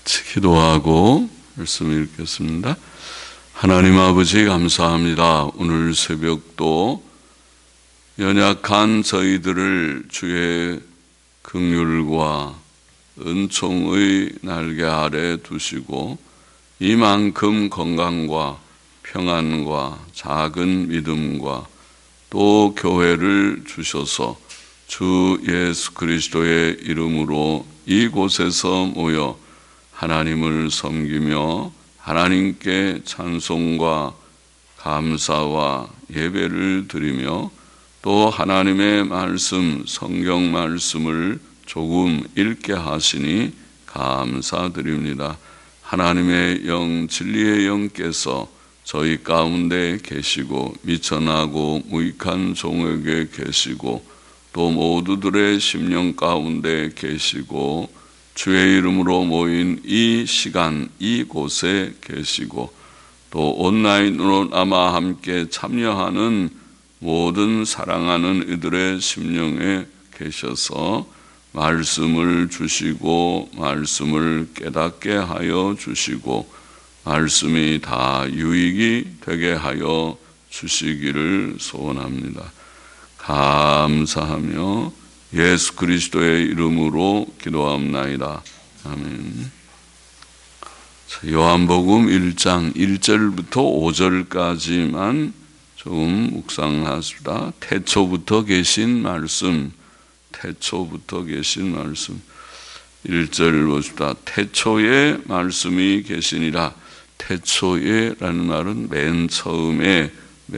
같이 기도하고 말씀을 읽겠습니다. 하나님 아버지 감사합니다. 오늘 새벽도 연약한 저희들을 주의 긍휼과 은총의 날개 아래 두시고 이만큼 건강과 평안과 작은 믿음과 또 교회를 주셔서 주 예수 그리스도의 이름으로 이곳에서 모여 하나님을 섬기며 하나님께 찬송과 감사와 예배를 드리며 또 하나님의 말씀, 성경 말씀을 조금 읽게 하시니 감사드립니다. 하나님의 영, 진리의 영께서 저희 가운데 계시고 미천하고 무익한 종에게 계시고 또 모두들의 심령 가운데 계시고 주의 이름으로 모인 이 시간 이곳에 계시고 또 온라인으로 남아 함께 참여하는 모든 사랑하는 이들의 심령에 계셔서 말씀을 주시고 말씀을 깨닫게 하여 주시고 말씀이 다 유익이 되게 하여 주시기를 소원합니다. 감사하며 예수 그리스도의 이름으로 기도합나이다. 아멘. 요한복음 1장 1절부터 5절까지만 조금 묵상하십시다. 태초부터 계신 말씀, 태초부터 계신 말씀. 1절 보십시다. 태초에 말씀이 계시니라. 태초에라는 말은 맨 처음에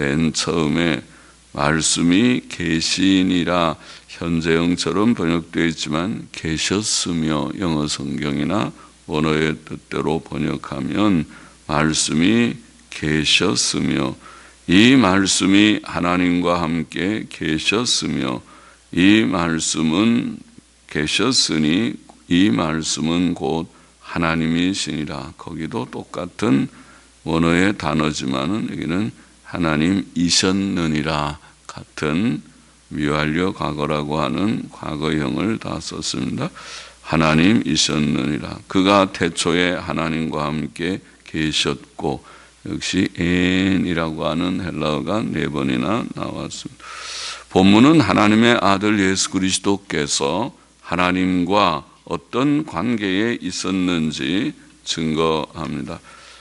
말씀이 계시니라. 현재형처럼 번역되어 있지만 계셨으며 영어 성경이나 원어의 뜻대로 번역하면 말씀이 계셨으며 이 말씀이 하나님과 함께 계셨으며 이 말씀은 계셨으니 이 말씀은 곧 하나님이시니라. 거기도 똑같은 원어의 단어지만은 여기는 하나님이셨느니라 같은 미완료 과거라고 하는 과거형을 다 썼습니다. 하나님이셨느니라. 그가 태초에 하나님과 함께 계셨고 역시 엔이라고 하는 헬라어가 4번이나 나왔습니다. 본문은 하나님의 아들 예수 그리스도께서 하나님과 어떤 관계에 있었는지 증거합니다.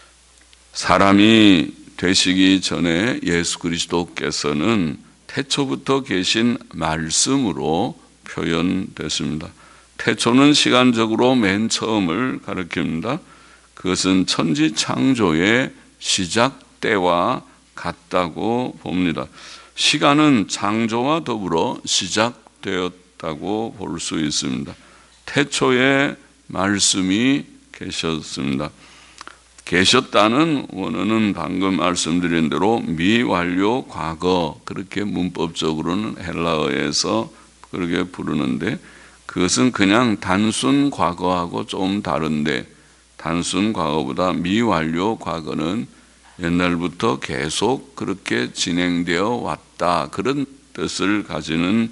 사람이 되시기 전에 예수 그리스도께서는 태초부터 계신 말씀으로 표현됐습니다. 태초는 시간적으로 맨 처음을 가리킵니다. 그것은 천지 창조의 시작 때와 같다고 봅니다. 시간은 창조와 더불어 시작되었다고 볼 수 있습니다. 태초에 말씀이 계셨습니다. 계셨다는 원어는 방금 말씀드린 대로 미완료 과거, 그렇게 문법적으로는 헬라어에서 그렇게 부르는데 그것은 그냥 단순 과거하고 좀 다른데 단순 과거보다 미완료 과거는 옛날부터 계속 그렇게 진행되어 왔다, 그런 뜻을 가지는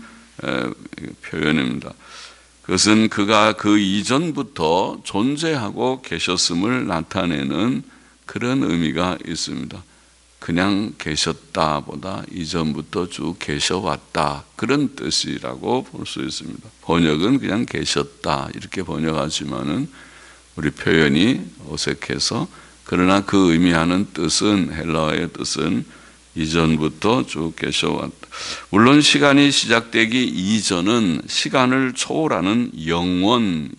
표현입니다. 그것은 그가 그 이전부터 존재하고 계셨음을 나타내는 그런 의미가 있습니다. 그냥 계셨다보다 이전부터 쭉 계셔왔다, 그런 뜻이라고 볼 수 있습니다. 번역은 그냥 계셨다 이렇게 번역하지만은 우리 표현이 어색해서, 그러나 그 의미하는 뜻은, 헬라어의 뜻은 이전부터 쭉 계셔왔다. 물론 시간이 시작되기 이전은 시간을 초월하는 영원을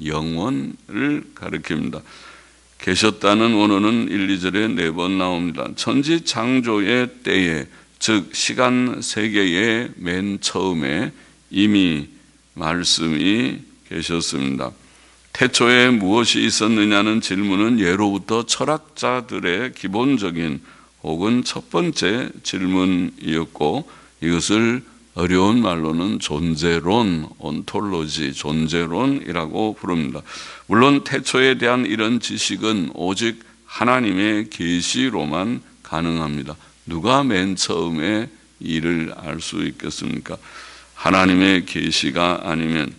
가리킵니다. 계셨다는 원어는 1, 2절에 4번 나옵니다. 천지 창조의 때에, 즉 시간 세계의 맨 처음에 이미 말씀이 계셨습니다. 태초에 무엇이 있었느냐는 질문은 예로부터 철학자들의 기본적인 혹은 첫 번째 질문이었고, 이것을 어려운 말로는 존재론, 온톨로지, 존재론이라고 부릅니다. 물론 태초에 대한 이런 지식은 오직 하나님의 계시로만 가능합니다. 누가 맨 처음에 이를 알 수 있겠습니까? 하나님의 계시가 아니면.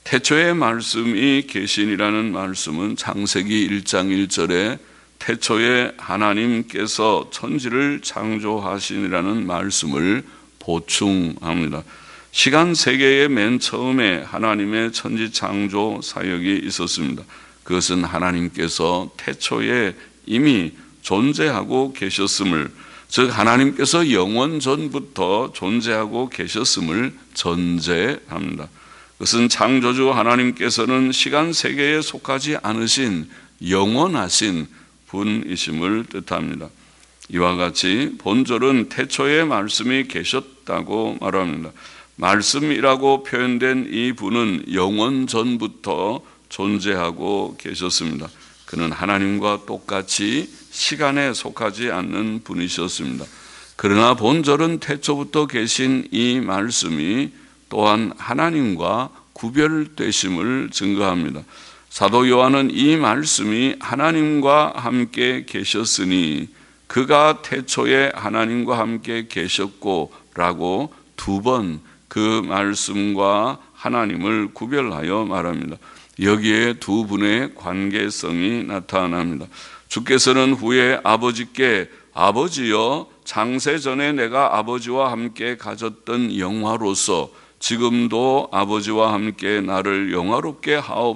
태초에 말씀이 계신이라는 말씀은 창세기 1장 1절에 태초에 하나님께서 천지를 창조하시니라는 말씀을 보충합니다. 시간 세계의 맨 처음에 하나님의 천지 창조 사역이 있었습니다. 그것은 하나님께서 태초에 이미 존재하고 계셨음을, 즉 하나님께서 영원 전부터 존재하고 계셨음을 전제합니다. 그것은 창조주 하나님께서는 시간 세계에 속하지 않으신 영원하신 분이심을 뜻합니다. 이와 같이 본절은 태초에 말씀이 계셨다고 말합니다. 말씀이라고 표현된 이 분은 영원 전부터 존재하고 계셨습니다. 그는 하나님과 똑같이 시간에 속하지 않는 분이셨습니다. 그러나 본절은 태초부터 계신 이 말씀이 또한 하나님과 구별되심을 증거합니다. 사도 요한은 이 말씀이 하나님과 함께 계셨으니 그가 태초에 하나님과 함께 계셨고 라고 두 번 그 말씀과 하나님을 구별하여 말합니다. 여기에 두 분의 관계성이 나타납니다. 주께서는 후에 아버지께 아버지여 창세전에 내가 아버지와 함께 가졌던 영화로서 지금도 아버지와 함께 나를 영화롭게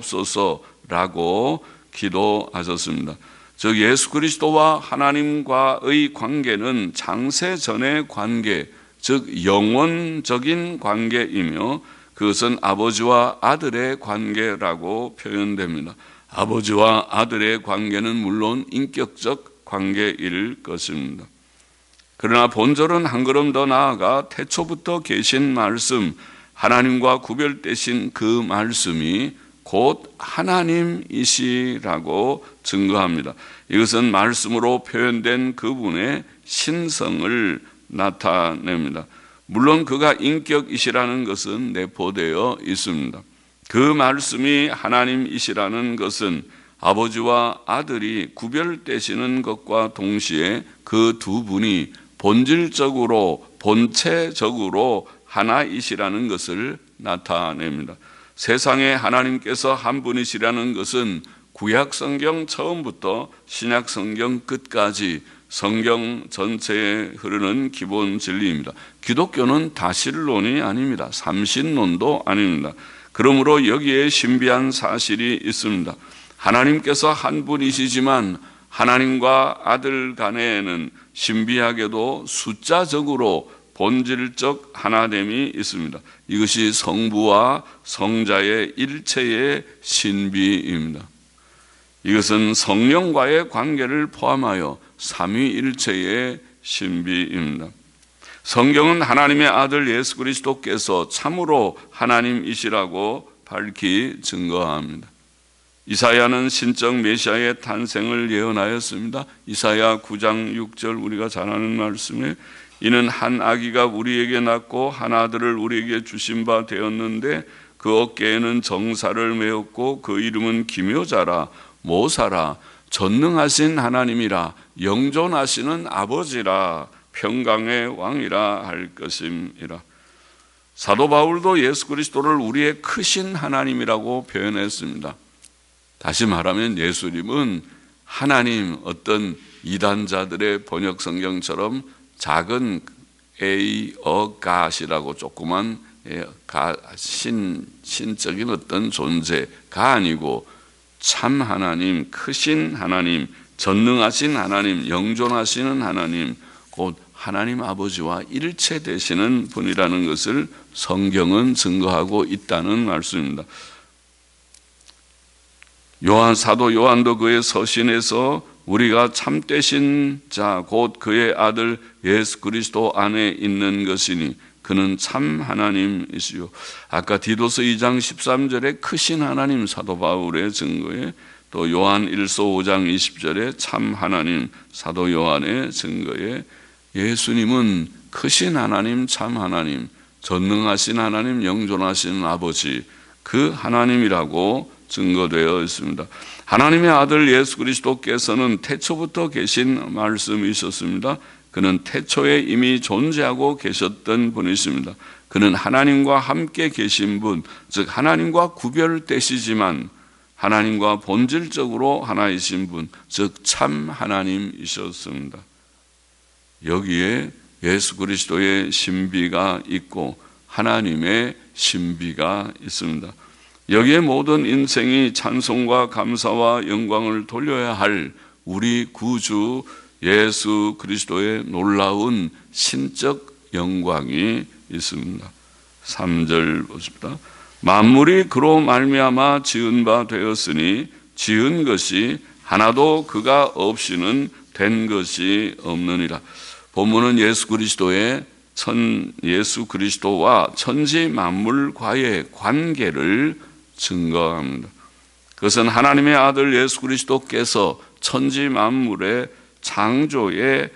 하옵소서라고 기도하셨습니다. 즉 예수 그리스도와 하나님과의 관계는 창세전의 관계, 즉 영원적인 관계이며 그것은 아버지와 아들의 관계라고 표현됩니다. 아버지와 아들의 관계는 물론 인격적 관계일 것입니다. 그러나 본절은 한 걸음 더 나아가 태초부터 계신 말씀, 하나님과 구별되신 그 말씀이 곧 하나님이시라고 증거합니다. 이것은 말씀으로 표현된 그분의 신성을 나타냅니다. 물론 그가 인격이시라는 것은 내포되어 있습니다. 그 말씀이 하나님이시라는 것은 아버지와 아들이 구별되시는 것과 동시에 그 두 분이 본질적으로 본체적으로 하나이시라는 것을 나타냅니다. 세상에 하나님께서 한 분이시라는 것은 구약 성경 처음부터 신약 성경 끝까지 성경 전체에 흐르는 기본 진리입니다. 기독교는 다신론이 아닙니다. 삼신론도 아닙니다. 그러므로 여기에 신비한 사실이 있습니다. 하나님께서 한 분이시지만 하나님과 아들 간에는 신비하게도 숫자적으로 본질적 하나됨이 있습니다. 이것이 성부와 성자의 일체의 신비입니다. 이것은 성령과의 관계를 포함하여 삼위일체의 신비입니다. 성경은 하나님의 아들 예수 그리스도께서 참으로 하나님이시라고 밝히 증거합니다. 이사야는 신적 메시아의 탄생을 예언하였습니다. 이사야 9장 6절 우리가 잘 아는 말씀에 이는 한 아기가 우리에게 낳고 한 아들을 우리에게 주신 바 되었는데 그 어깨에는 정사를 메었고 그 이름은 기묘자라 모사라 전능하신 하나님이라 영존하시는 아버지라 평강의 왕이라 할 것임이라. 사도 바울도 예수 그리스도를 우리의 크신 하나님이라고 표현했습니다. 다시 말하면 예수님은 하나님, 어떤 이단자들의 번역 성경처럼 작은 God이라고 조그만 신적인 어떤 존재가 아니고 참 하나님, 크신 하나님, 전능하신 하나님, 영존하시는 하나님, 곧 하나님 아버지와 일체 되시는 분이라는 것을 성경은 증거하고 있다는 말씀입니다. 사도 요한도 그의 서신에서 우리가 참되신 자 곧 그의 아들 예수 그리스도 안에 있는 것이니 그는 참 하나님이시요. 아까 디도서 2장 13절에 크신 하나님 사도 바울의 증거에 또 요한 1서 5장 20절에 참 하나님 사도 요한의 증거에 예수님은 크신 하나님, 참 하나님, 전능하신 하나님, 영존하신 아버지, 그 하나님이라고 증거되어 있습니다. 하나님의 아들 예수 그리스도께서는 태초부터 계신 말씀이셨습니다. 그는 태초에 이미 존재하고 계셨던 분이십니다. 그는 하나님과 함께 계신 분, 즉 하나님과 구별되시지만 하나님과 본질적으로 하나이신 분, 즉 참 하나님이셨습니다. 여기에 예수 그리스도의 신비가 있고 하나님의 신비가 있습니다. 여기에 모든 인생이 찬송과 감사와 영광을 돌려야 할 우리 구주 예수 그리스도의 놀라운 신적 영광이 있습니다. 3절 보십니다. 만물이 그로 말미암아 지은 바 되었으니 지은 것이 하나도 그가 없이는 된 것이 없느니라. 본문은 예수 그리스도와 천지 만물과의 관계를 증거합니다. 그것은 하나님의 아들 예수 그리스도께서 천지 만물의 창조의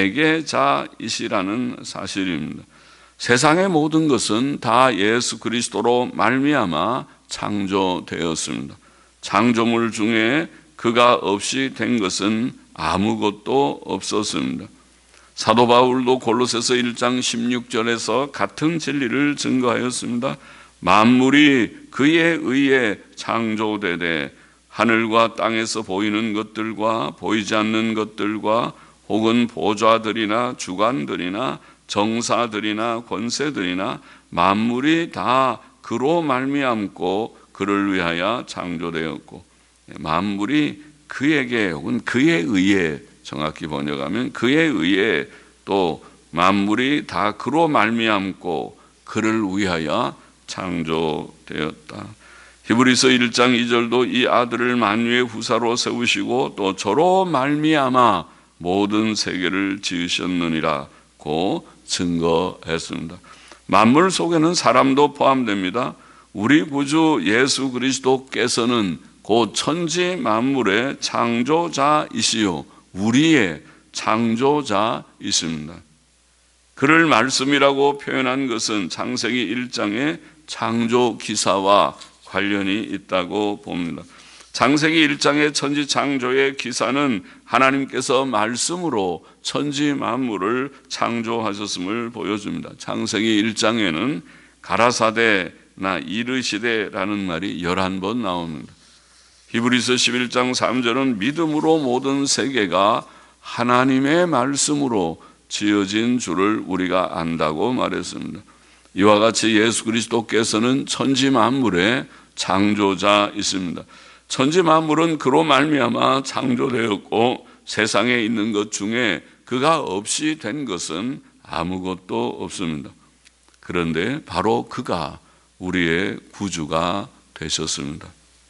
매개자이시라는 사실입니다. 세상의 모든 것은 다 예수 그리스도로 말미암아 창조되었습니다. 창조물 중에 그가 없이 된 것은 아무것도 없었습니다. 사도 바울도 골로새서 1장 16절에서 같은 진리를 증거하였습니다. 만물이 그에 의해 창조되되 하늘과 땅에서 보이는 것들과 보이지 않는 것들과 혹은 보좌들이나 주관들이나 정사들이나 권세들이나 만물이 다 그로 말미암고 그를 위하여 창조되었고, 만물이 그에게 혹은 그에 의해, 정확히 번역하면 그에 의해, 또 만물이 다 그로 말미암고 그를 위하여 창조되었다. 히브리서 1장 2절도 이 아들을 만유의 후사로 세우시고 또 저로 말미암아 모든 세계를 지으셨느니라고 증거했습니다. 만물 속에는 사람도 포함됩니다. 우리 구주 예수 그리스도께서는 곧 천지 만물의 창조자이시요 우리의 창조자이십니다. 그를 말씀이라고 표현한 것은 창세기 1장의 창조 기사와 관련이 있다고 봅니다. 창세기 1장의 천지 창조의 기사는 하나님께서 말씀으로 천지 만물을 창조하셨음을 보여줍니다. 창세기 1장에는 가라사대나 이르시대라는 말이 11번 나옵니다. 히브리서 11장 3절은 믿음으로 모든 세계가 하나님의 말씀으로 지어진 줄을 우리가 안다고 말했습니다. 이와 같이 예수 그리스도께서는 천지 만물의 창조자이십니다. 천지 만물은 그로 말미암아 창조되었고 세상에 있는 것 중에 그가 없이 된 것은 아무것도 없습니다. 그런데 바로 그가 우리의 구주가 되셨습니다.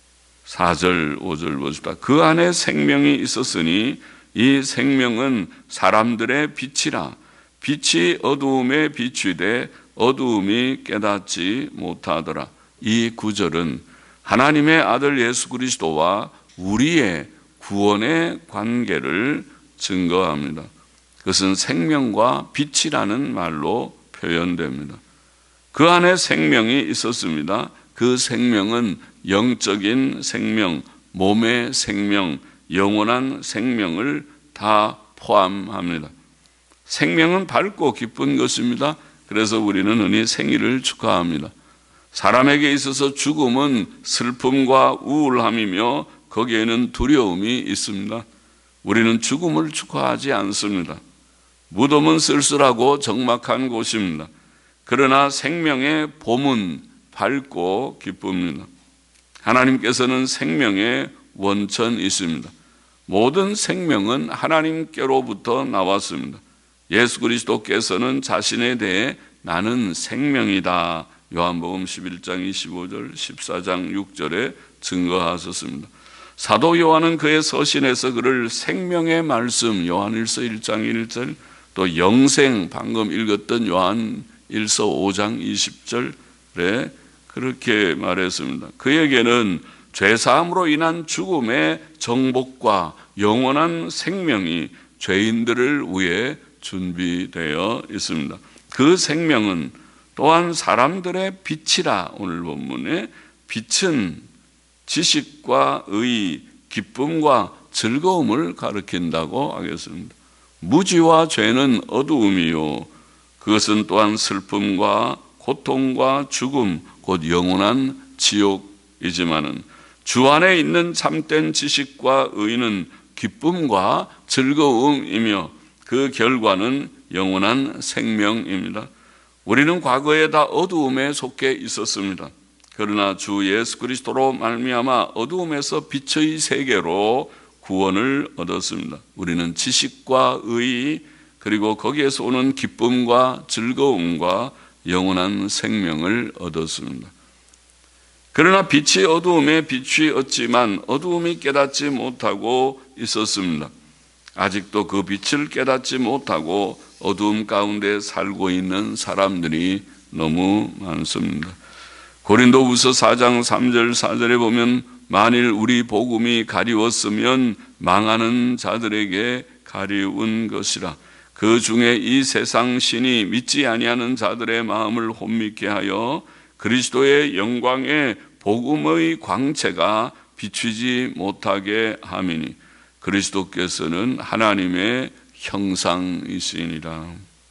4절 5절 보십시다. 그 안에 생명이 있었으니 이 생명은 사람들의 빛이라. 빛이 어두움에 비추되 어두움이 깨닫지 못하더라. 이 구절은 하나님의 아들 예수 그리스도와 우리의 구원의 관계를 증거합니다. 그것은 생명과 빛이라는 말로 표현됩니다. 그 안에 생명이 있었습니다. 그 생명은 영적인 생명, 몸의 생명, 영원한 생명을 다 포함합니다. 생명은 밝고 기쁜 것입니다. 그래서 우리는 흔히 생일을 축하합니다. 사람에게 있어서 죽음은 슬픔과 우울함이며 거기에는 두려움이 있습니다. 우리는 죽음을 축하하지 않습니다. 무덤은 쓸쓸하고 적막한 곳입니다. 그러나 생명의 봄은 밝고 기쁩니다. 하나님께서는 생명의 원천이십니다. 모든 생명은 하나님께로부터 나왔습니다. 예수 그리스도께서는 자신에 대해 나는 생명이다. 요한복음 11장 25절, 14장 6절에 증거하셨습니다. 사도 요한은 그의 서신에서 그를 생명의 말씀, 요한일서 1장 1절, 또 영생, 방금 읽었던 요한일서 5장 20절에 그렇게 말했습니다. 그에게는 죄사함으로 인한 죽음의 정복과 영원한 생명이 죄인들을 위해 준비되어 있습니다. 그 생명은 또한 사람들의 빛이라. 오늘 본문에 빛은 지식과 의, 기쁨과 즐거움을 가리킨다고 하겠습니다. 무지와 죄는 어두움이요 그것은 또한 슬픔과 고통과 죽음, 곧 영원한 지옥이지만은 주 안에 있는 참된 지식과 의는 기쁨과 즐거움이며 그 결과는 영원한 생명입니다. 우리는 과거에 다 어두움에 속해 있었습니다. 그러나 주 예수 그리스도로 말미암아 어두움에서 빛의 세계로 구원을 얻었습니다. 우리는 지식과 의, 그리고 거기에서 오는 기쁨과 즐거움과 영원한 생명을 얻었습니다. 그러나 빛이 어두움에 비추었지만 어두움이 깨닫지 못하고 있었습니다. 아직도 그 빛을 깨닫지 못하고 어두움 가운데 살고 있는 사람들이 너무 많습니다. 고린도후서 4장 3절 4절에 보면 만일 우리 복음이 가리웠으면 망하는 자들에게 가리운 것이라. 그 중에 이 세상 신이 믿지 아니하는 자들의 마음을 혼미케 하여 그리스도의 영광의 복음의 광채가 비추지 못하게 함이니 그리스도께서는 하나님의 형상이시니라.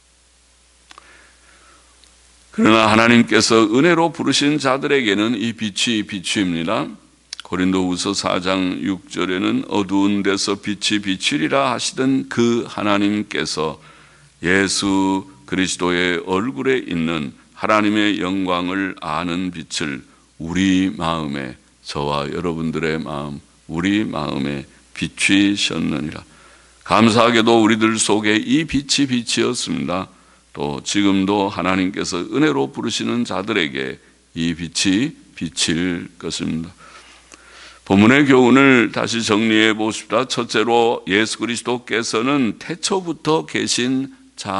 그러나 하나님께서 은혜로 부르신 자들에게는 이 빛이 비추입니다. 고린도후서 4장 6절에는 어두운 데서 빛이 비추리라 하시던 그 하나님께서 예수 그리스도의 얼굴에 있는 하나님의 영광을 아는 빛을 우리 마음에, 저와 여러분들의 마음, 우리 마음에 비추셨느니라. 감사하게도 우리들 속에 이 빛이 비치었습니다. 또 지금도 하나님께서 은혜로 부르시는 자들에게 이 빛이 비칠 것입니다. 본문의 교훈을 다시 정리해 보십시다. 첫째로 예수 그리스도께서는 태초부터 계신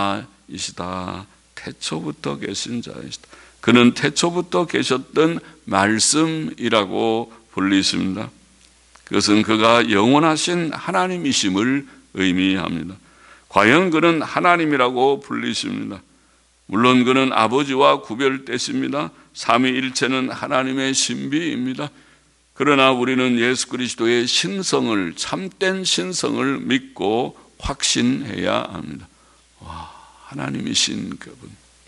자이시다. 태초부터 계신 자이시다. 그는 태초부터 계셨던 말씀이라고 불리십니다. 그것은 그가 영원하신 하나님이심을 의미합니다. 과연 그는 하나님이라고 불리십니다. 물론 그는 아버지와 구별되십니다. 삼위일체는 하나님의 신비입니다. 그러나 우리는 예수 그리스도의 신성을, 참된 신성을 믿고 확신해야 합니다. 와, 하나님이신 그분.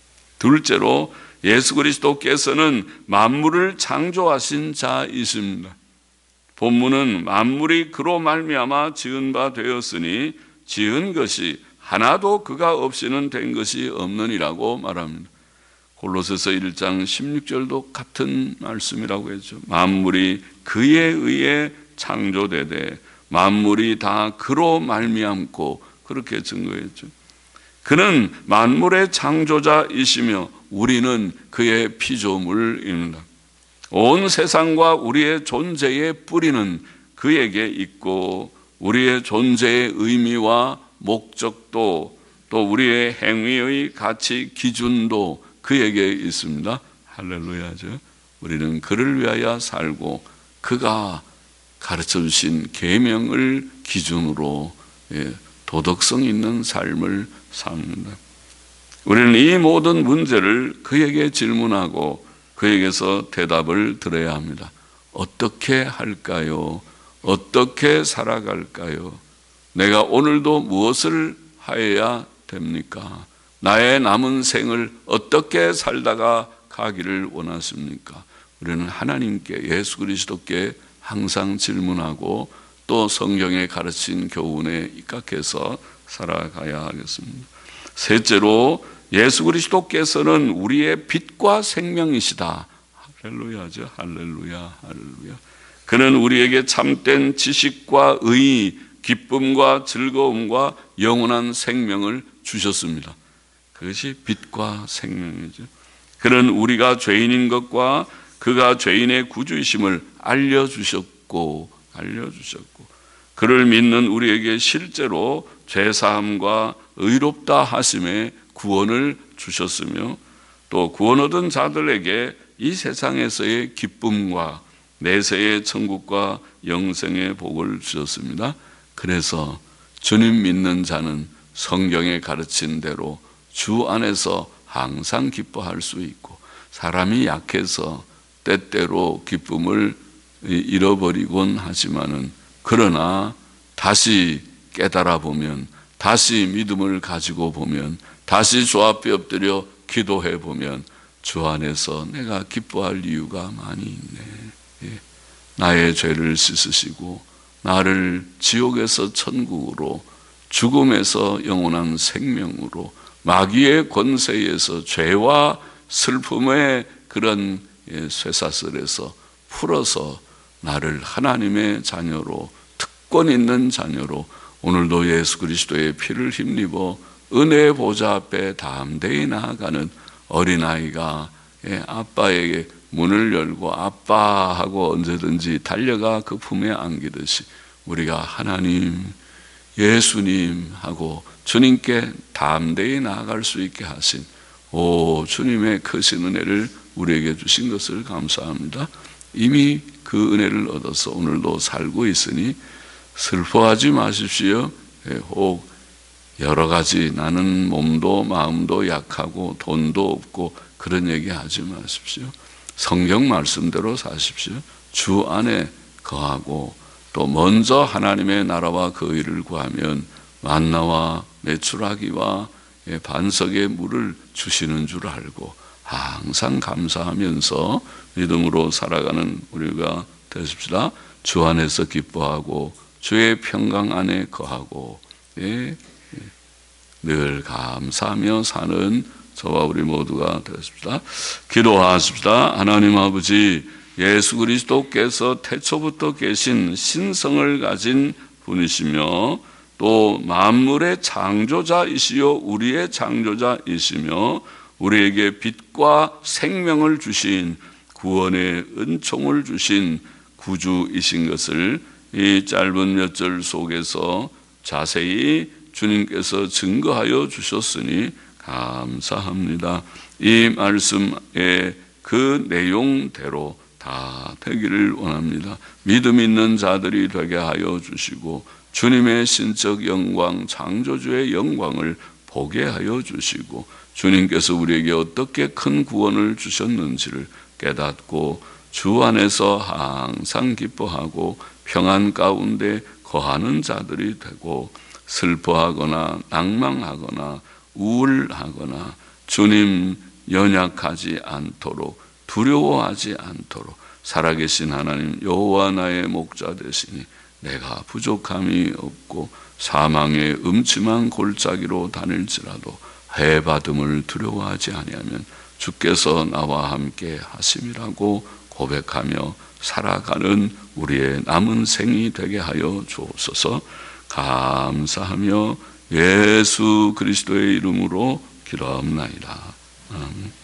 둘째로 예수 그리스도께서는 만물을 창조하신 자이십니다. 본문은 만물이 그로 말미암아 지은 바 되었으니 지은 것이 하나도 그가 없이는 된 것이 없느니라고 말합니다. 골로새서 1장 16절도 같은 말씀이라고 했죠. 만물이 그에 의해 창조되되 만물이 다 그로 말미암고, 그렇게 증거했죠. 그는 만물의 창조자이시며 우리는 그의 피조물입니다. 온 세상과 우리의 존재의 뿌리는 그에게 있고 우리의 존재의 의미와 목적도 또 우리의 행위의 가치 기준도 그에게 있습니다. 할렐루야죠. 우리는 그를 위하여 살고 그가 가르쳐 주신 계명을 기준으로 도덕성 있는 삶을 삽니다. 우리는 이 모든 문제를 그에게 질문하고 그에게서 대답을 들어야 합니다. 어떻게 할까요? 어떻게 살아갈까요? 내가 오늘도 무엇을 하여야 됩니까? 나의 남은 생을 어떻게 살다가 가기를 원하십니까? 우리는 하나님께, 예수 그리스도께 항상 질문하고 또 성경에 가르친 교훈에 입각해서 살아가야 하겠습니다. 셋째로 예수 그리스도께서는 우리의 빛과 생명이시다. 할렐루야죠. 할렐루야, 할렐루야. 그는 우리에게 참된 지식과 의, 기쁨과 즐거움과 영원한 생명을 주셨습니다. 그것이 빛과 생명이죠. 그는 우리가 죄인인 것과 그가 죄인의 구주이심을 알려주셨고 그를 믿는 우리에게 실제로 죄사함과 의롭다 하심의 구원을 주셨으며 또 구원 얻은 자들에게 이 세상에서의 기쁨과 내세의 천국과 영생의 복을 주셨습니다. 그래서 주님 믿는 자는 성경에 가르친 대로 주 안에서 항상 기뻐할 수 있고, 사람이 약해서 때때로 기쁨을 잃어버리곤 하지만은 그러나 다시 깨달아 보면, 다시 믿음을 가지고 보면, 다시 주 앞에 엎드려 기도해 보면 주 안에서 내가 기뻐할 이유가 많이 있네. 나의 죄를 씻으시고 나를 지옥에서 천국으로, 죽음에서 영원한 생명으로, 마귀의 권세에서 죄와 슬픔의 그런 쇠사슬에서 풀어서 나를 하나님의 자녀로, 특권 있는 자녀로, 오늘도 예수 그리스도의 피를 힘입어 은혜의 보좌 앞에 담대히 나아가는 어린아이가 아빠에게 문을 열고 아빠하고 언제든지 달려가 그 품에 안기듯이 우리가 하나님, 예수님 하고 주님께 담대히 나아갈 수 있게 하신 주님의 크신 은혜를 우리에게 주신 것을 감사합니다. 이미 그 은혜를 얻어서 오늘도 살고 있으니 슬퍼하지 마십시오. 혹 여러 가지 나는 몸도 마음도 약하고 돈도 없고 그런 얘기 하지 마십시오. 성경 말씀대로 사십시오. 주 안에 거하고 또 먼저 하나님의 나라와 그 의를 구하면 만나와 메추라기와 반석의 물을 주시는 줄 알고 항상 감사하면서 믿음으로 살아가는 우리가 되십시다. 주 안에서 기뻐하고 주의 평강 안에 거하고 늘 감사하며 사는 저와 우리 모두가 되십시다. 기도하십시다. 하나님 아버지, 예수 그리스도께서 태초부터 계신 신성을 가진 분이시며 또 만물의 창조자이시요 우리의 창조자이시며 우리에게 빛과 생명을 주신, 구원의 은총을 주신 구주이신 것을 이 짧은 몇 절 속에서 자세히 주님께서 증거하여 주셨으니 감사합니다. 이 말씀의 그 내용대로 다 되기를 원합니다. 믿음 있는 자들이 되게 하여 주시고 주님의 신적 영광, 창조주의 영광을 보게 하여 주시고 주님께서 우리에게 어떻게 큰 구원을 주셨는지를 깨닫고 주 안에서 항상 기뻐하고 평안 가운데 거하는 자들이 되고 슬퍼하거나 낭망하거나 우울하거나 주님 연약하지 않도록, 두려워하지 않도록 살아계신 하나님 여호와 나의 목자 되시니 내가 부족함이 없고 사망의 음침한 골짜기로 다닐지라도 해받음을 두려워하지 아니하면 주께서 나와 함께 하심이라고 고백하며 살아가는 우리의 남은 생이 되게 하여 주옵소서. 감사하며 예수 그리스도의 이름으로 기도하옵나이다. 아멘.